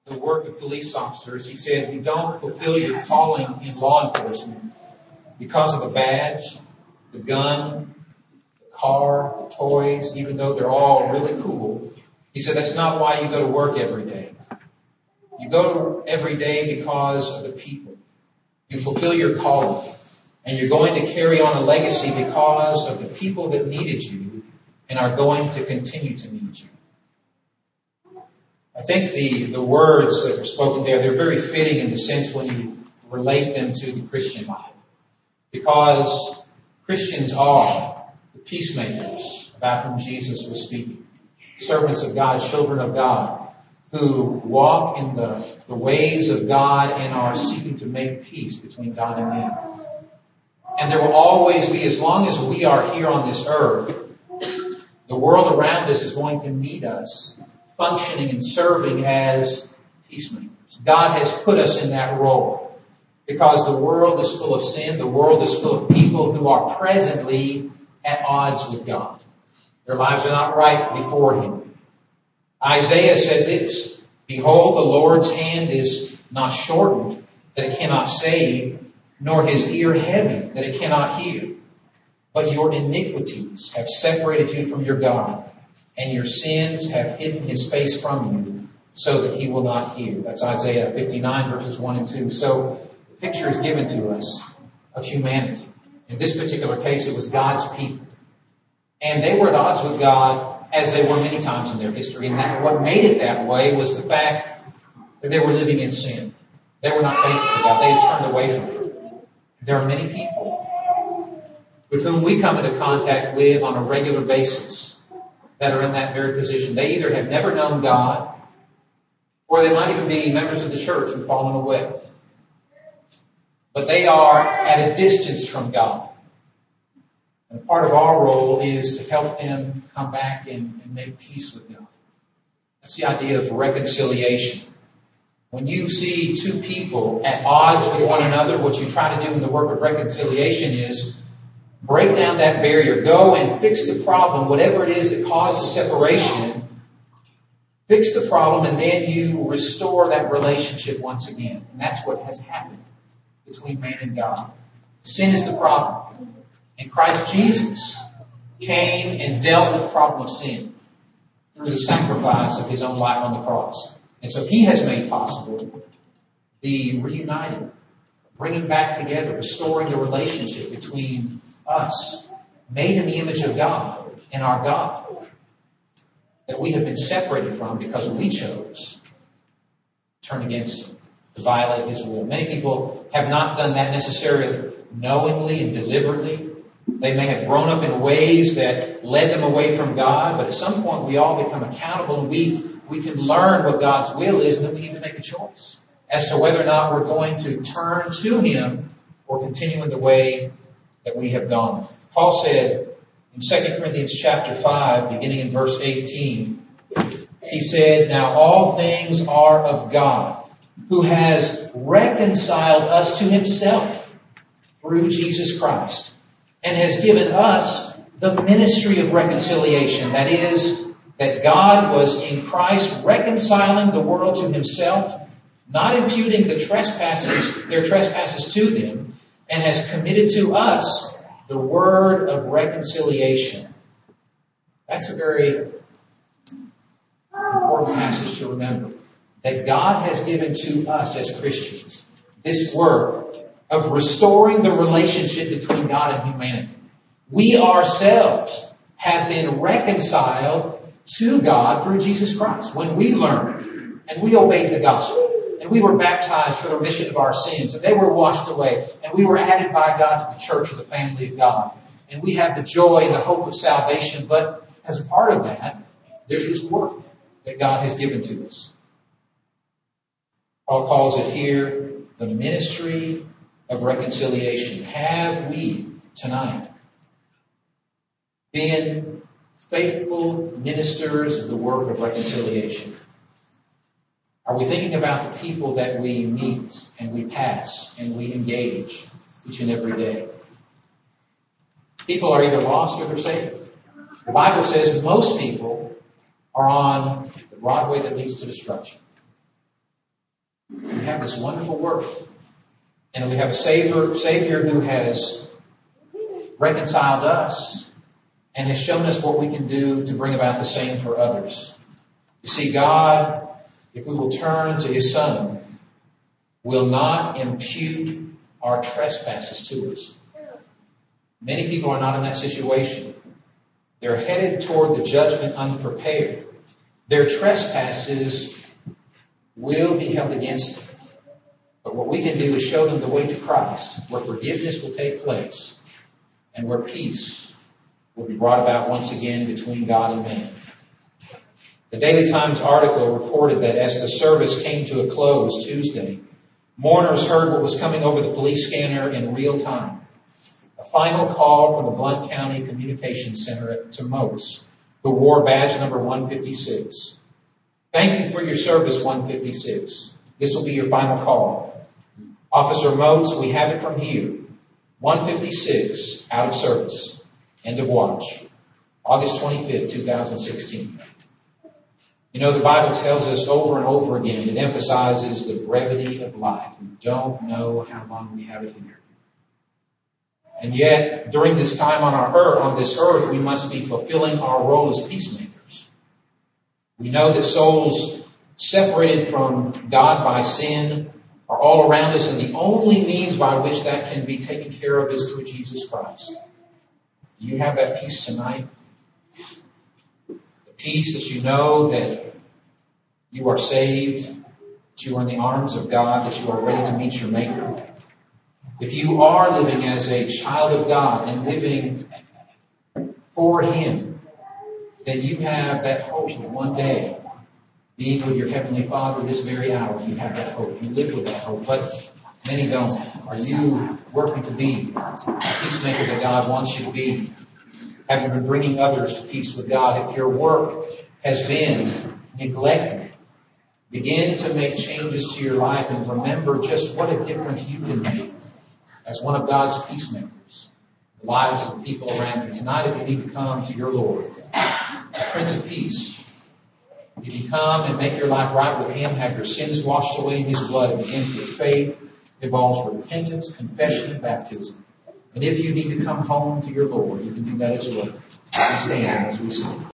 the work of police officers. He said, you don't fulfill your calling in law enforcement because of the badge, the gun, the car, the toys, even though they're all really cool. He said, that's not why you go to work every day. You go every day because of the people. You fulfill your calling. And you're going to carry on a legacy because of the people that needed you and are going to continue to need you. I think the words that were spoken there, they're very fitting in the sense when you relate them to the Christian life. Because Christians are the peacemakers about whom Jesus was speaking. Servants of God, children of God, who walk in the ways of God and are seeking to make peace between God and man. And there will always be, as long as we are here on this earth, the world around us is going to need us functioning and serving as peacemakers. God has put us in that role because the world is full of sin. The world is full of people who are presently at odds with God. Their lives are not right before Him. Isaiah said this, behold, the Lord's hand is not shortened, that it cannot save, nor His ear heavy, that it cannot hear. But your iniquities have separated you from your God, and your sins have hidden His face from you, so that He will not hear. That's Isaiah 59, verses 1 and 2. So the picture is given to us of humanity. In this particular case, it was God's people. And they were at odds with God, as they were many times in their history. And that what made it that way was the fact that they were living in sin. They were not faithful to God. They had turned away from Him. There are many people with whom we come into contact with on a regular basis that are in that very position. They either have never known God, or they might even be members of the church who've fallen away. But they are at a distance from God. And part of our role is to help them come back and make peace with God. That's the idea of reconciliation. When you see two people at odds with one another, what you try to do in the work of reconciliation is break down that barrier. Go and fix the problem, whatever it is that causes separation. Fix the problem, and then you restore that relationship once again. And that's what has happened between man and God. Sin is the problem. And Christ Jesus came and dealt with the problem of sin through the sacrifice of His own life on the cross. And so He has made possible the reuniting, bringing back together, restoring the relationship between us, made in the image of God, and our God, that we have been separated from because we chose to turn against Him, to violate His will. Many people have not done that necessarily knowingly and deliberately. They may have grown up in ways that led them away from God, but at some point we all become accountable, and we can learn what God's will is, and then we need to make a choice as to whether or not we're going to turn to Him or continue in the way that we have gone. Paul said in 2 Corinthians chapter 5, beginning in verse 18, he said, now all things are of God, who has reconciled us to Himself through Jesus Christ, and has given us the ministry of reconciliation. That is, that God was in Christ reconciling the world to Himself, not imputing their trespasses to them, and has committed to us the word of reconciliation. That's a very important passage to remember. That God has given to us as Christians this work of restoring the relationship between God and humanity. We ourselves have been reconciled to God through Jesus Christ. When we learned and we obeyed the gospel, and we were baptized for the remission of our sins, and they were washed away, and we were added by God to the church of the family of God. And we have the joy and the hope of salvation, but as a part of that, there's this work that God has given to us. Paul calls it here the ministry of reconciliation. Have we tonight been faithful ministers of the work of reconciliation? Are we thinking about the people that we meet and we pass and we engage each and every day? People are either lost or they're saved. The Bible says most people are on the broad way that leads to destruction. We have this wonderful work. And we have a Savior who has reconciled us and has shown us what we can do to bring about the same for others. You see, God, if we will turn to His Son, will not impute our trespasses to us. Many people are not in that situation. They're headed toward the judgment unprepared. Their trespasses will be held against them. But what we can do is show them the way to Christ, where forgiveness will take place and where peace will be brought about once again between God and man. The Daily Times article reported that as the service came to a close Tuesday, mourners heard what was coming over the police scanner in real time. A final call from the Blount County Communications Center to Moats, who wore badge number 156. Thank you for your service, 156. This will be your final call. Officer Moats, we have it from here. 156, out of service. End of watch. August 25th, 2016. You know, the Bible tells us over and over again, it emphasizes the brevity of life. We don't know how long we have it here. And yet, during this time on this earth, we must be fulfilling our role as peacemakers. We know that souls separated from God by sin are all around us, and the only means by which that can be taken care of is through Jesus Christ. Do you have that peace tonight? The peace that you know that you are saved, that you are in the arms of God, that you are ready to meet your Maker. If you are living as a child of God and living for Him, then you have that hope that one day, being with your Heavenly Father this very hour, you have that hope. You live with that hope, but many don't. Are you working to be the peacemaker that God wants you to be? Have you been bringing others to peace with God? If your work has been neglected, begin to make changes to your life and remember just what a difference you can make as one of God's peacemakers, the lives of the people around you. Tonight, if you need to come to your Lord, the Prince of Peace, if you come and make your life right with Him, have your sins washed away in His blood, it begins with faith, involves repentance, confession, and baptism. And if you need to come home to your Lord, you can do that as well. We stand as we sing.